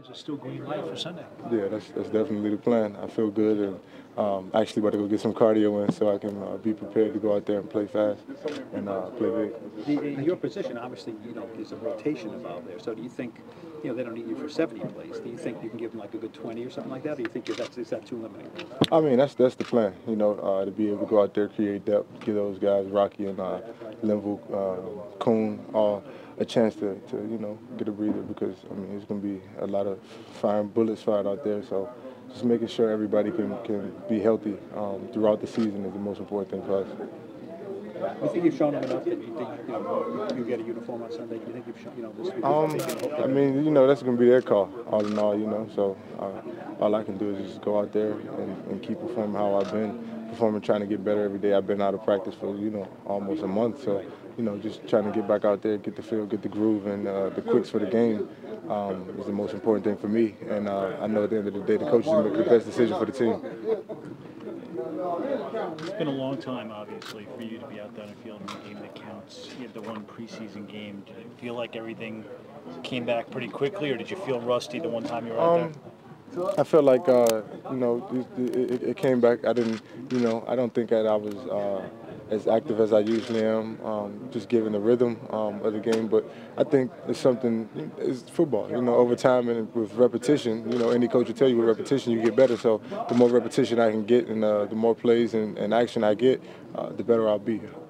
is it still green light for Sunday? Yeah, that's definitely the plan. I feel good, and actually about to go get some cardio in so I can be prepared to go out there and play fast and play big. In your position, obviously, there's a rotation involved there. So do you think, they don't need you for 70 plays? Do you think you can give them like a good 20 or something like that? Or do you think is that too limiting? I mean, that's the plan. To be able to go out there, create depth, give those guys Rocky and Linville, Kuhn, all a chance to get a breather because it's going to be a lot of firing bullets fired out there. So just making sure everybody can be healthy throughout the season is the most important thing for us. You think you've shown them enough that you think you get a uniform on Sunday? Do you think you've shown this week? That's going to be their call, all in all. So all I can do is just go out there and keep performing how I've been performing, trying to get better every day. I've been out of practice for almost a month, so just trying to get back out there, get the feel, get the groove, and the quicks for the game is the most important thing for me. And I know at the end of the day, the coaches will make the best decision for the team. It's been a long time, obviously, for you to be out there on the field in a game that counts. You had the one preseason game. Did it feel like everything came back pretty quickly, or did you feel rusty the one time you were out there? I felt like, it came back. I don't think that I was as active as I usually am, just given the rhythm of the game. But I think it's football. Over time and with repetition, any coach will tell you with repetition you get better. So the more repetition I can get and the more plays and action I get, the better I'll be.